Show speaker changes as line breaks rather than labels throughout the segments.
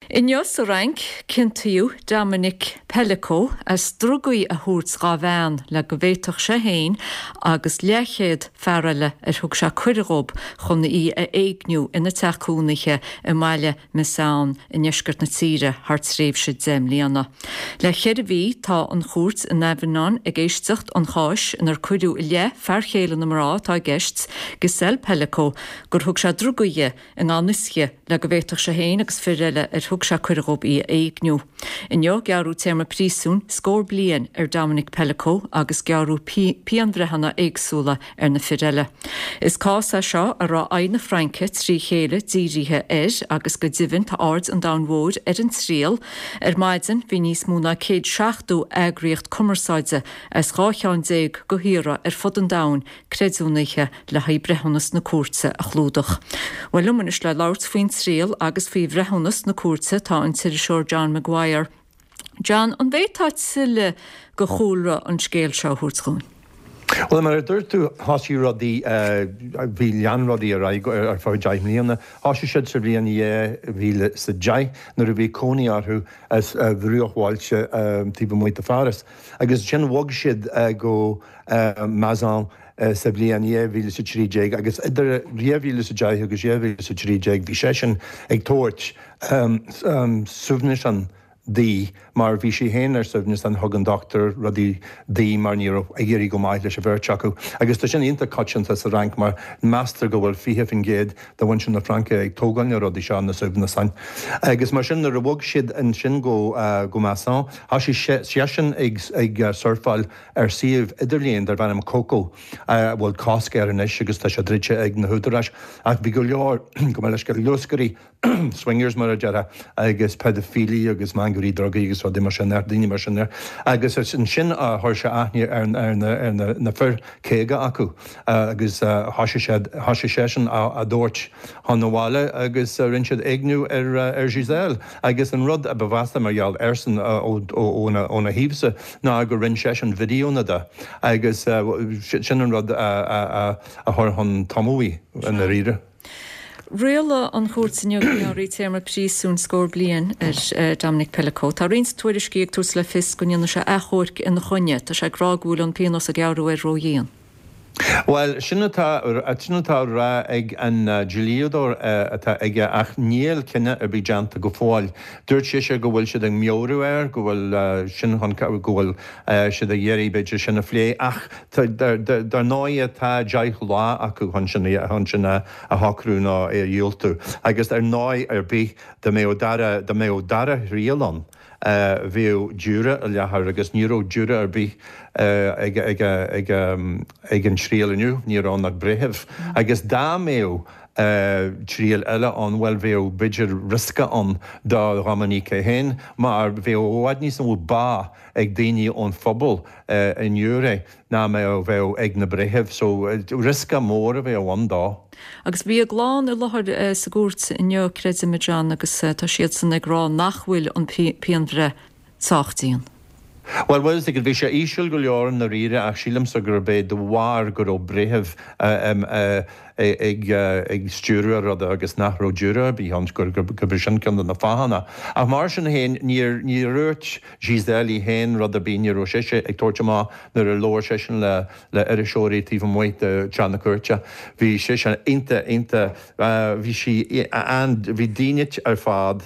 In Jos rank cintaú Dominic Pellico as drugaí a thuúrt gá bhean le go bhhéiteach sé héin agus leichéad fearraile thug se cuireób chun í a éagniú ina teachúnaiche I maiile me saon in neisgurt na tíre hart sréimh si déimlíanana. Le chéad a bhí tá an chuairt in Nebanán ag éisteacht an cháis inar cuireú I le fearchéile na mrá tá geists gisel Pellico gur thug se drugaí in ánisce le go bhhéiteach sé héin agus firile thug se cuireób í éagniú. Inniu gearú téma prísún scór blian Dominic Pellico agus gearú pianbrehanna éagsúla na firile. Is cása seo a rá aina Franke trí chéile dírithe agus go divin tá ard an damhód an tríal maidin bhí níos múna 160 agriocht cummersáide as rácheán déag go híra fud an dain creidúnaiche le haid brehannas na cuartsa a chlúdach. Well lumanis le láirt faoin tríal agus faoi brehannas na cuartsa tá an tiriseoir John Maguire. John, an bhétáid sile go chúlra an scéal seo thuúrtchún?
Well, mar dúirtú hasí rodí bhí lean rodí ar fá deich mlíana, hasí siad sa bhíon bhíle sa deich nar a bhí cónaí arthú as bhrúachháilte tíbe muoit a faras. Agus sin bhog siad go Mazan sa bblion bhíle sa trídeag, agus idir riamhíle sa deich agus riamhíle sa trídeag bhí sé sin ag tóirt suimhnis an dí mar bhí sé héanaar suimhnis an thugan doctor rodí dí mar níor ag géirí go maiid leis a bhirteachú. Agus tá sin ionta caiisianta sa rank mar meastar go bhfuil fihe fin géad do bhain sin na Franca ag tógáine rodí seán na suimhna san. Agus mar sin ar a bhog siad an sin go measán, há sí sin ag surfáil ar siomh idirlíon ar bhainm cócó bhfuil cásca an is agus tá sé dríte ag na húdaráis ach bhí go leor go leis go leoscarí swingers mar a deara agus pedophilia agus mangurí drogaí agus bhí mar sin daoine mar sin agus sin a thuir se aithní ar na fir céige acu agus thoise sé sin a dúirt tháináile agus rinn siad éagniú ar Giselle agus an rud a bhheasta margheall san óna híomsa ná go rinn sé an videóna de agus sin an rud a thuir chun tamúí in na ríre.
Réala an chóirtsainne goí téma prísún scór blian Dominic Pellico. Tá rins tuairiscíag tús le fis gonneanna se achóirc in na chunne, tá sé grágúil an pianos a gearú róíon.
Well, sinnatá rá ag an Gileador atá ige ach níl cinenne a bhí deanta go fáil. Dúirt sé go bhfuil siad an meorú go bhfuil sin go bhfuil siad a dhéirí beidir sinna phlé ach dar náide tá deich lá acu chun sinna a thacrú ná é dhéoltú. Agus ar náid ar bí de mé dara rialan. Bhíú dúra a lethar agus níró dúra ar bí ag an tríalaniu nírán nach bretheh. Agus dá méo tríal eile an bhfuil bhéh bididir risca an dá Ramaníce héin, mar bhéh óhaid níos an bhfuil bá ag daoine ón phobal in Eure ná mé bhéh ag na bretheh, so risca mór a bheith bhain dá.
Agus bhí a gláán i lethir sa gúirt inneo creid Meán agus tá siad san ag rá nachhfuil an pianbhre táchtaíon.
Well, bhfuil go bhí sé íseal go leor na ríre ach sílam sa gur bé do bhhar gur ó bretheh ag stúra rud agus nachró dúra bí hans gur sin cin na fáhanana. Ach mar sin héin ní ruirt Giselle héin rud a bíine ó séise ag tuairte má nar a lóir sé sin le iriseoirí tíh muoit teanna cuairte. Bhí sé sin inte bhí si bhí daineit ar fád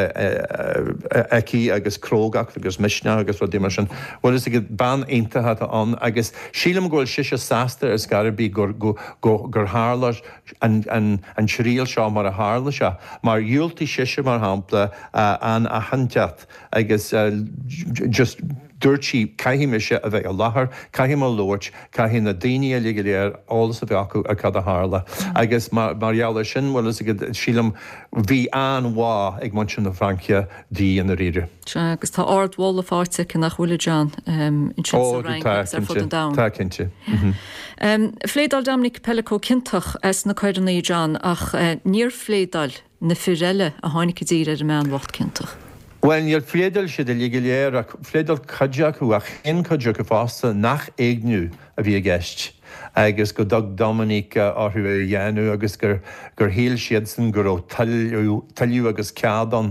eici agus crógach agus misne agus rudí mar sin. Bhfuil is go ban intathe an agus sílam ghfuil siise sásta ar scarabí gur hála an tríal seo mar a hála se, mar dúiltaí siise mar hampla an a hanteat agus just dúirtí caiimiise a bheith a láthair, caiim a lóirt, caihí na daine a léir álas a bheith acu a cad a hála. Agus margheall sin bhfuil is sílam bhí an bhá ag man sin na Francia dí an na ríre.
Agus tá ardháil a fáte cin nach bhfuil John in sin rank ar fud an dain.
Tá cinnte.
Phléadal Dominic Pellico cintach as na coireannaí John ach níor phléadal na fireile a tháinig díire ar meán bhacht cintach.
Well, níl phléadal siad a léir ach phléadal cadiacu a chin cadiac a fásta nach éagniú a bhí a gceist. agus go dag Dominic orthú dhéanú agus gur híl siad san gur ó talú agus ceadan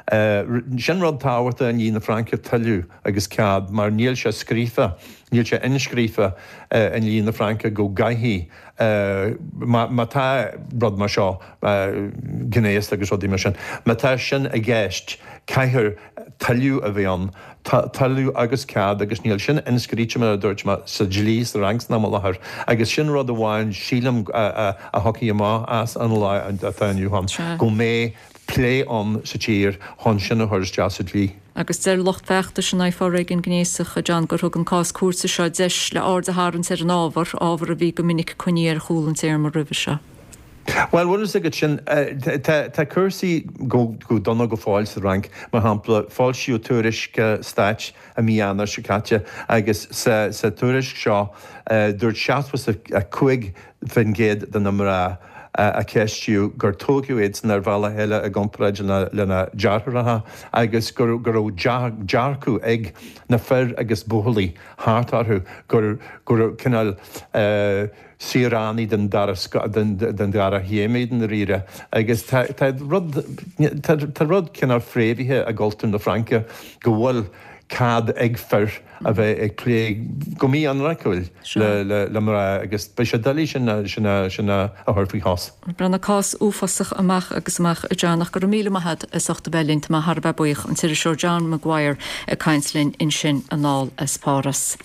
Sin rud táhairta an na Franca talú agus cead mar níl se scrífa, níl se inscrífa an na Franca go gaithí. Má tá brod mar seo gnéas agus rudí mar sin. Má tá sin a gceist caithir talú a bhíon, talú agus cead agus níl sin inscríte mar a dúirt sa dlís rangs na lethir, agus sin rud amháin sílam a hoci má as an lá a tainniuhan go mé léón sa tír hon sin a thuir deas lí.
Agus der locht feachta sin na fáréigen gnéisach a John gur thug an cás cuasa seo deis le áda háann ar an ábhar a bhí go minic chuníar chúlann ar mar rih se.
Well, what is it sin tá cursaí go donna go fáil sa rang mar hampla fáilsíú tuairisce stáit a míana sicate agus sa tuairisc seo dúirt seaachpas a chuig fin géad den numara a ceistú gur tógiúid nar bhela heile a gompraid lena deartharatha agus gur dearcú ag na fear agus bólaí háartharthú gur cinál Sirani den dara héméid na rire, agus tá rud cinnar fréimhithe a goltún na Franca go bhfuil cad ag fear a bheith ag lé go mí an raicúil le mar agus be sé dalí sinna a thuirfaí hás.
Brenna cás úfasach amach agus amach a Johnach gur míle maihad a sochta bellint má Harbh buich an tíir seo John Maguire a Cainslinn in sin anáil as páras.